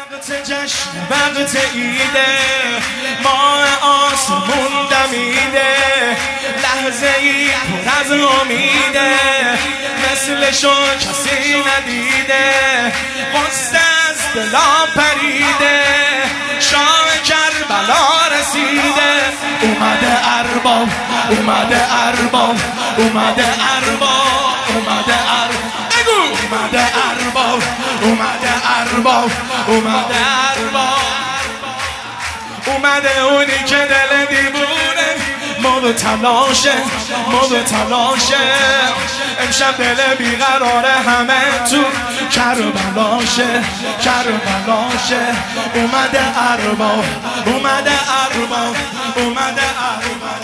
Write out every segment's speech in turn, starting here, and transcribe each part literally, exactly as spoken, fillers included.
وقت جشن وقت ایده، ماه آسمون دمیده، لحظه ای پر از امیده، مثلشو کسی ندیده، قصه از دلا پریده، شاه کربلا رسیده. اومده ارباب، اومده ارباب، اومده ارباب، اومده ارباب، اومده ارباب، اومده ارباب، اومده ارباب، اومده اونی که دل دیوونه مبتلاشه، مبتلاشه، امشب دل بیقراره همه تو کربلاشه، کربلاشه. اومده ارباب، اومده ارباب، اومده ارباب،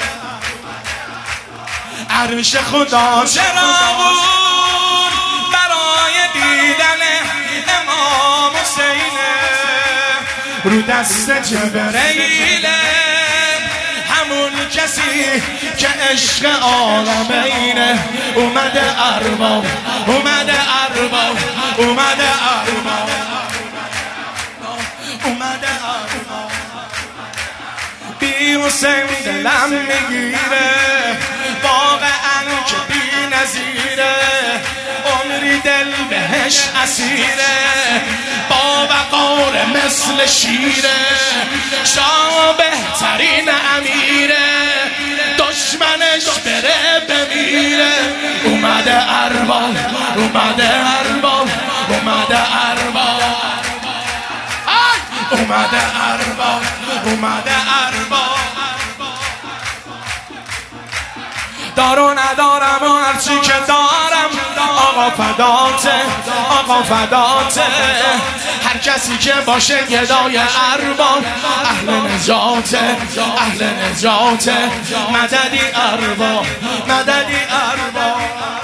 عرش خدا چراغون برای دیدن امام حسینه، رو دست جبرئیل همون کسی که عشق عالمینه. اومده ارباب، اومده ارباب، اومده ارباب، اومده ارباب، بی حسین دلم میگیره، واقعا که بی نظیره، عمری دل بهش اسیره، با وقار مثل شیره، شاه بهترین امیره، دشمنش بره بمیره. اومده ارباب، اومده ارباب، اومده ارباب، اومده ارباب، اومده ارباب، دار و ندارم و هرچی که دارم آقا فداته، آقا فداته، هر کسی که باشه گدای ارباب اهل نجاته، اهل نجاته، مددی ارباب، مددی ارباب.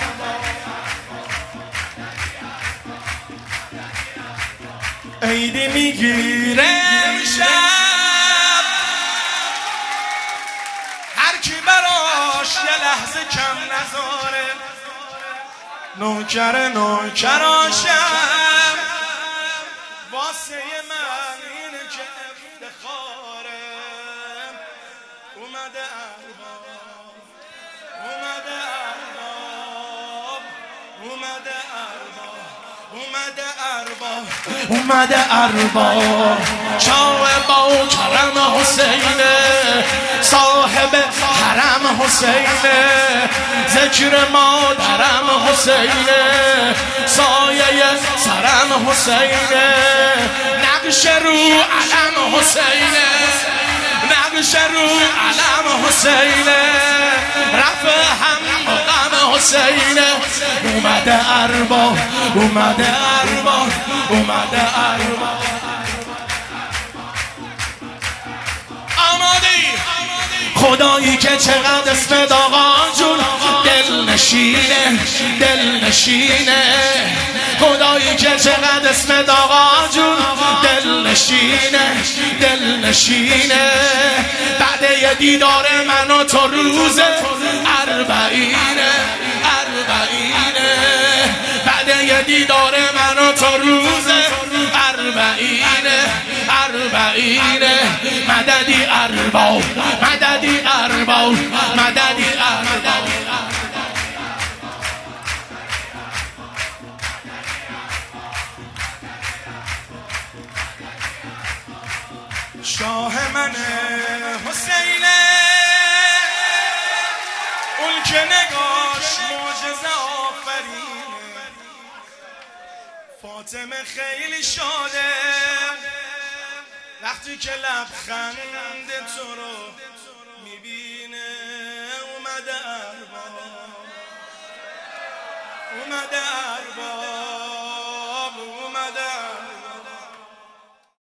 عیدی میگیره امشب، هر کی براش یه لحظه کم نذاره، نوکر نوکراشم، واسه من اینه که افتخاره. اومده ارباب، اومده ارباب، اومده ارباب، اومده ارباب، اومده ارباب، شاه با کرم حسینه، صاحب حرم حسینه، ذکر مادرم حسینه، سایه سرم حسینه، نقش رو علم حسینه، نقش رو علم حسینه، رفع هم غم حسینه. اومده ارباب، اومده ارباب، اومده ارباب. خدایی که چقدر اسم آقا جون دل نشینه، دل نشینه، خدایی که چقدر اسم آقا جون دل نشینه، دل نشینه، بعد یه دیدار من و تو روز اربعینه، اربعینه، بعد یه دیدار من و تو روز اربعینه، اربعینه، مددی ارباب، مددی ارباب، مددی ارباب. شاه من حسینه، اون که نگاش معجزه آفرینه، فاطمه خیلی شاده وقتی که لبخند تو رو میبینه. اومده ارباب، اومده